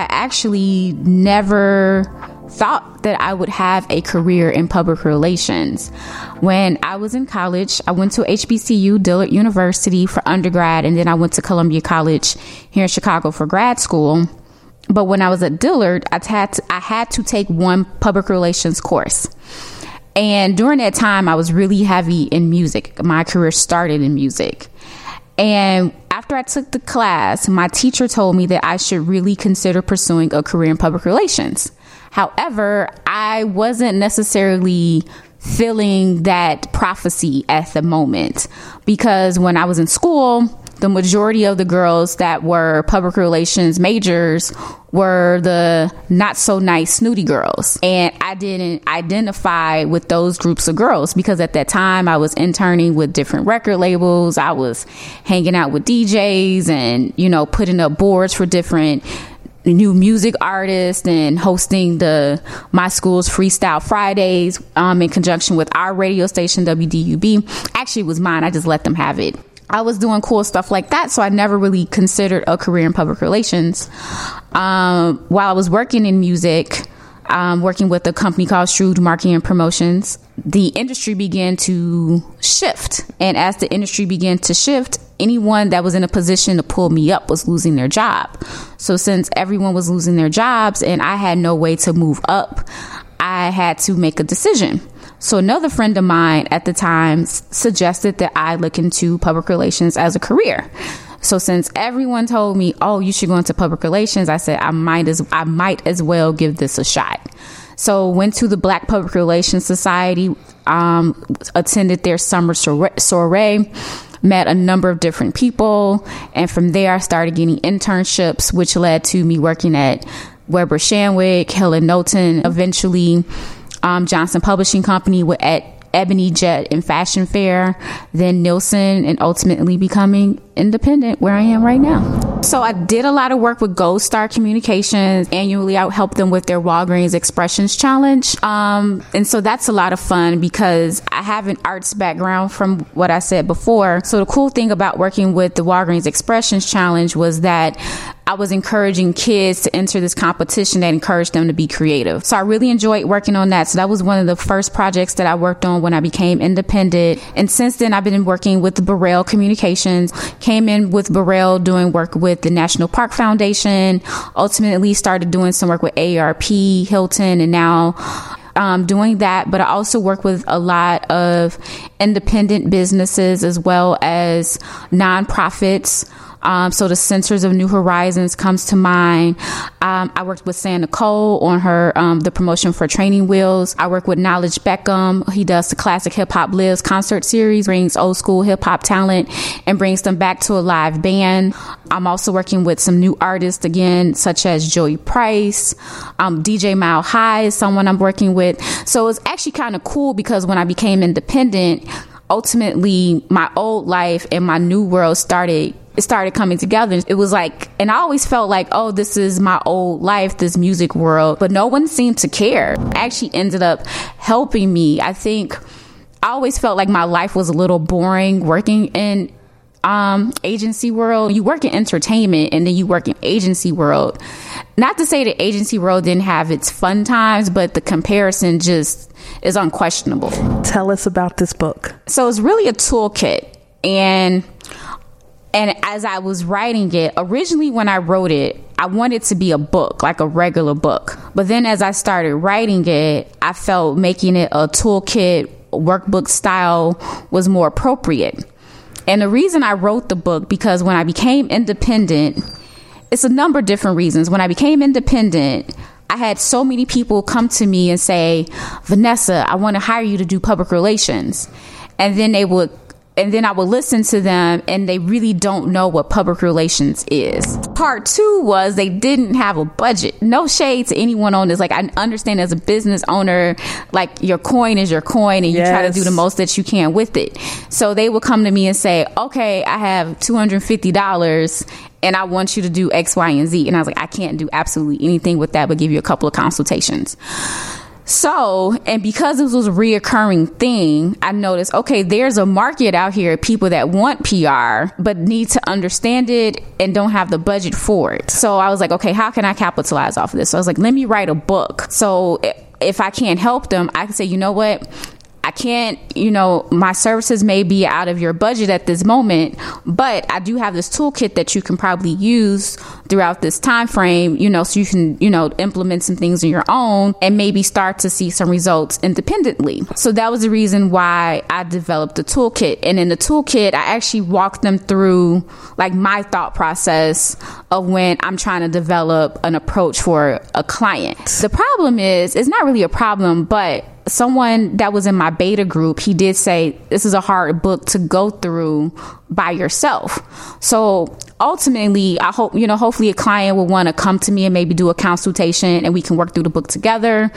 I actually never thought that I would have a career in public relations. When I was in college, I went to HBCU, Dillard University, for undergrad, and then I went to Columbia College here in Chicago for grad school. But when I was at Dillard, I had to take one public relations course. And during that time, I was really heavy in music. My career started in music. And after I took the class, my teacher told me that I should really consider pursuing a career in public relations. However, I wasn't necessarily feeling that prophecy at the moment, because when I was in school, the majority of the girls that were public relations majors were the not so nice, snooty girls. And I didn't identify with those groups of girls, because at that time I was interning with different record labels. I was hanging out with DJs and, putting up boards for different new music artists and hosting my school's Freestyle Fridays in conjunction with our radio station, WDUB. Actually, it was mine. I just let them have it. I was doing cool stuff like that, so I never really considered a career in public relations. While I was working in music, working with a company called Shrewd Marketing and Promotions, the industry began to shift. And as the industry began to shift, anyone that was in a position to pull me up was losing their job. So since everyone was losing their jobs and I had no way to move up, I had to make a decision. So another friend of mine at the time suggested that I look into public relations as a career. So since everyone told me, oh, you should go into public relations, I said I might as well give this a shot. So went to the Black Public Relations Society, attended their summer soiree, met a number of different people. And from there, I started getting internships, which led to me working at Weber Shandwick, Helen Knowlton, eventually Johnson Publishing Company at Ebony Jet and Fashion Fair, then Nielsen, and ultimately becoming independent where I am right now. So I did a lot of work with Gold Star Communications. Annually, I would help them with their Walgreens Expressions Challenge. And so that's a lot of fun because I have an arts background from what I said before. So the cool thing about working with the Walgreens Expressions Challenge was that I was encouraging kids to enter this competition that encouraged them to be creative. So I really enjoyed working on that. So that was one of the first projects that I worked on when I became independent. And since then, I've been working with the Burrell Communications, came in with Burrell doing work with the National Park Foundation, ultimately started doing some work with AARP, Hilton, and now doing that. But I also work with a lot of independent businesses as well as nonprofits. So the Censors of New Horizons comes to mind. I worked with Sam Nicole on her, the promotion for Training Wheels. I work with Knowledge Beckham. He does the Classic Hip Hop Lives concert series, brings old school hip hop talent and brings them back to a live band. I'm also working with some new artists again, such as Joey Price. DJ Mile High is someone I'm working with. So it's actually kind of cool because when I became independent, ultimately my old life and my new world started coming together. It was like, and I always felt like, oh, this is my old life, this music world, but no one seemed to care. It actually ended up helping me. I think I always felt like my life was a little boring working in agency world. You work in entertainment and then you work in agency world. Not to say that agency world didn't have its fun times, but the comparison just is unquestionable. Tell us about this book. So it's really a toolkit. And as I was writing it, originally when I wrote it, I wanted to be a book, like a regular book. But then as I started writing it, I felt making it a toolkit, workbook style was more appropriate. And the reason I wrote the book, because when I became independent, it's a number of different reasons. When I became independent, I had so many people come to me and say, Vanessa, I want to hire you to do public relations. And then I would listen to them and they really don't know what public relations is. Part two was they didn't have a budget. No shade to anyone on this. Like, I understand as a business owner, like your coin is your coin and you try to do the most that you can with it. So they would come to me and say, okay, I have $250 and I want you to do X, Y, and Z. And I was like, I can't do absolutely anything with that, but give you a couple of consultations. So, and because this was a reoccurring thing, I noticed, okay, there's a market out here, people that want PR, but need to understand it and don't have the budget for it. So I was like, okay, how can I capitalize off of this? So I was like, let me write a book. So if I can't help them, I can say, you know what? I can't, my services may be out of your budget at this moment, but I do have this toolkit that you can probably use throughout this time frame, so you can, implement some things on your own and maybe start to see some results independently. So that was the reason why I developed the toolkit. And in the toolkit, I actually walked them through like my thought process of when I'm trying to develop an approach for a client. The problem is, it's not really a problem, but someone that was in my beta group, he did say this is a hard book to go through by yourself. So ultimately, I hope, hopefully a client will want to come to me and maybe do a consultation and we can work through the book together,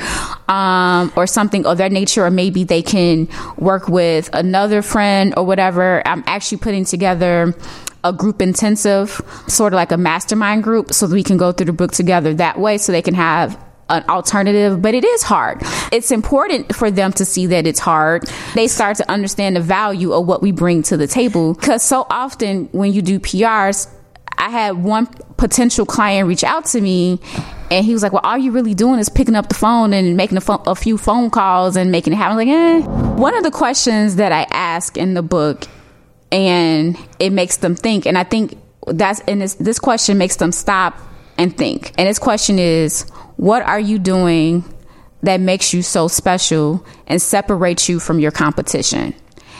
or something of that nature, or maybe they can work with another friend or whatever. I'm actually putting together a group intensive, sort of like a mastermind group, so that we can go through the book together that way, so they can have an alternative. But it is hard. It's important for them to see that it's hard. They start to understand the value of what we bring to the table, because so often when you do PRs, I had one potential client reach out to me and he was like, well, all you're really doing is picking up the phone and making a few phone calls and making it happen. I'm like, One of the questions that I ask in the book, and it makes them think, and I think this question makes them stop and think. And this question is, what are you doing that makes you so special and separates you from your competition?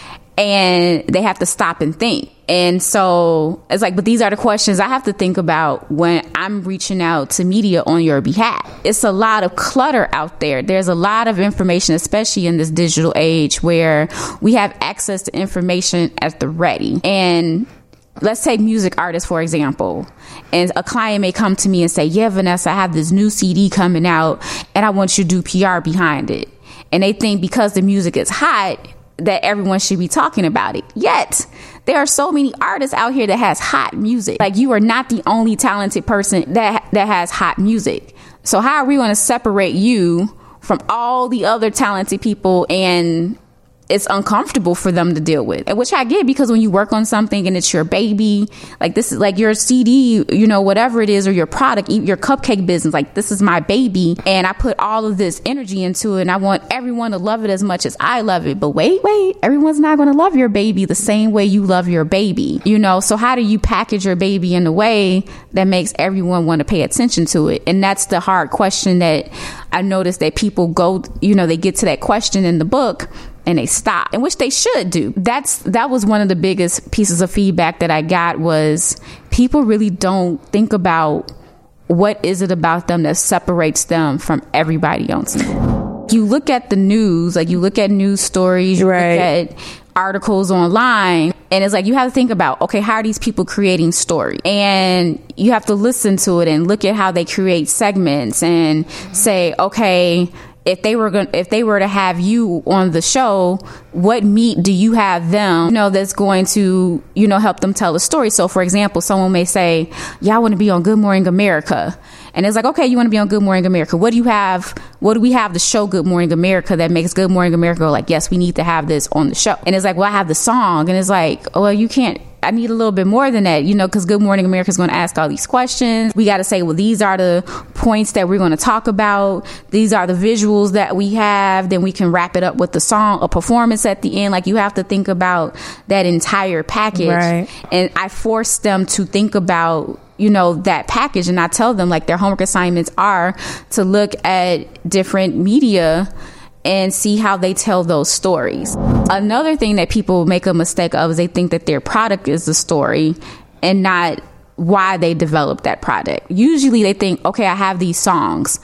And they have to stop and think. And so it's like, but these are the questions I have to think about when I'm reaching out to media on your behalf. It's a lot of clutter out there. There's a lot of information, especially in this digital age where we have access to information at the ready. And let's take music artists, for example. And a client may come to me and say, yeah, Vanessa, I have this new CD coming out and I want you to do PR behind it. And they think because the music is hot, that everyone should be talking about it. Yet, there are so many artists out here that has hot music. Like, you are not the only talented person that has hot music. So how are we going to separate you from all the other talented people? And it's uncomfortable for them to deal with, which I get, because when you work on something and it's your baby, like this is like your CD, whatever it is, or your product, your cupcake business, like this is my baby and I put all of this energy into it and I want everyone to love it as much as I love it. But wait, everyone's not going to love your baby the same way you love your baby, so how do you package your baby in a way that makes everyone want to pay attention to it? And that's the hard question that I noticed that people go, they get to that question in the book and they stop, and which they should do. That was one of the biggest pieces of feedback that I got, was people really don't think about what is it about them that separates them from everybody else. You look at the news, like you look at news stories, you right. look at articles online, and it's like you have to think about, okay, how are these people creating story? And you have to listen to it and look at how they create segments and say, okay, if they were to have you on the show, what meat do you have them, that's going to, help them tell a story? So, for example, someone may say, yeah, I want to be on Good Morning America. And it's like, okay, you want to be on Good Morning America. What do we have to show Good Morning America that makes Good Morning America go like, yes, we need to have this on the show? And it's like, well, I have the song. And it's like, oh, well, you can't. I need a little bit more than that, because Good Morning America is going to ask all these questions. We got to say, well, these are the points that we're going to talk about. These are the visuals that we have. Then we can wrap it up with the song, a performance at the end. Like, you have to think about that entire package. Right. And I force them to think about, that package. And I tell them, like, their homework assignments are to look at different media and see how they tell those stories. Another thing that people make a mistake of is they think that their product is the story and not why they developed that product. Usually they think, okay, I have these songs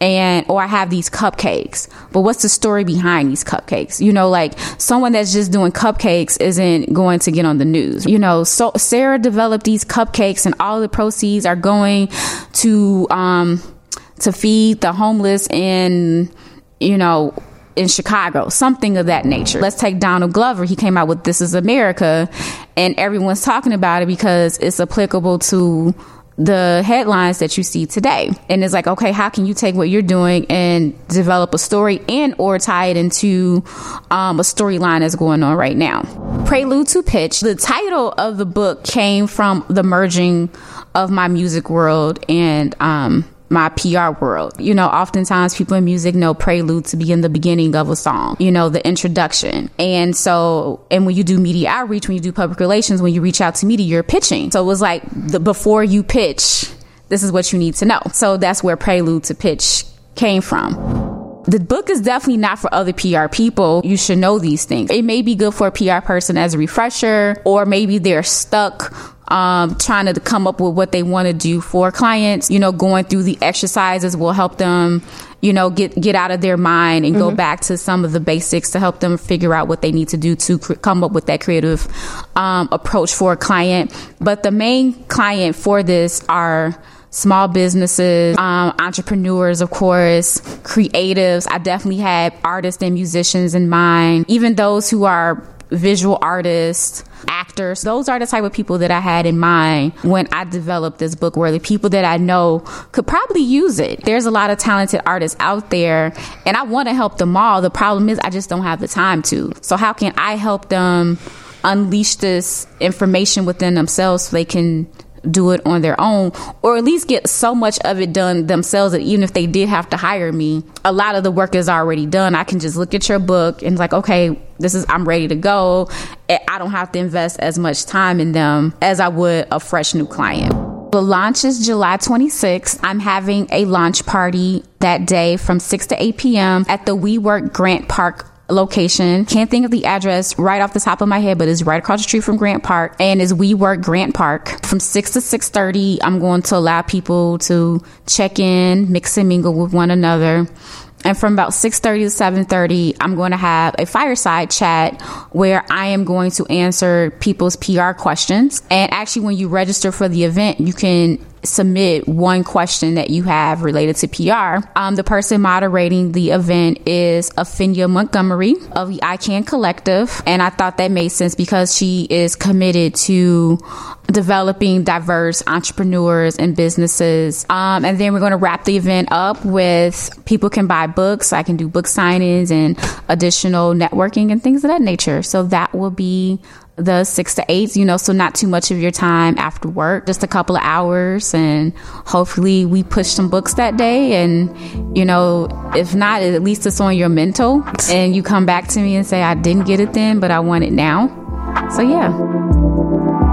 or I have these cupcakes, but what's the story behind these cupcakes? Like someone that's just doing cupcakes isn't going to get on the news. So Sarah developed these cupcakes and all the proceeds are going to feed the homeless in Chicago, something of that nature. Let's take Donald Glover. He came out with This Is America, and everyone's talking about it because it's applicable to the headlines that you see today. And it's like, okay, how can you take what you're doing and develop a story and or tie it into a storyline that's going on right now? Prelude to Pitch. The title of the book came from the merging of my music world and my PR world. You know, oftentimes people in music know prelude to be in the beginning of a song, you know, the introduction. And when you do media outreach, when you do public relations, when you reach out to media, you're pitching. So it was like before you pitch, this is what you need to know. So that's where Prelude to Pitch came from. The book is definitely not for other PR people. You should know these things. It may be good for a PR person as a refresher, or maybe they're stuck trying to come up with what they want to do for clients. You know, going through the exercises will help them, you know, get out of their mind and go back to some of the basics to help them figure out what they need to do to come up with that creative approach for a client. But the main client for this are small businesses, entrepreneurs, of course, creatives. I definitely had artists and musicians in mind, even those who are visual artists, actors. Those are the type of people that I had in mind when I developed this book, where the people that I know could probably use it. There's a lot of talented artists out there, and I want to help them all. The problem is I just don't have the time to. So how can I help them unleash this information within themselves so they can do it on their own, or at least get so much of it done themselves that even if they did have to hire me, a lot of the work is already done. I can just look at your book and like, okay, I'm ready to go. I don't have to invest as much time in them as I would a fresh new client. The launch is July 26th. I'm having a launch party that day from 6 to 8 p.m. at the WeWork Grant Park location. Can't think of the address right off the top of my head, but it's right across the street from Grant Park, and is WeWork Grant Park. From 6 to 6:30, I'm going to allow people to check in, mix and mingle with one another. And from about 6:30 to 7:30, I'm going to have a fireside chat where I am going to answer people's PR questions. And actually, when you register for the event, you can submit one question that you have related to PR. The person moderating the event is Afinia Montgomery of the I Can Collective. And I thought that made sense because she is committed to developing diverse entrepreneurs and businesses. And then we're going to wrap the event up with people can buy books. I can do book signings and additional networking and things of that nature. So that will be the 6 to 8, you know, so not too much of your time after work, just a couple of hours. And hopefully we push some books that day. And, you know, if not, at least it's on your mental and you come back to me and say, I didn't get it then, but I want it now. So, yeah.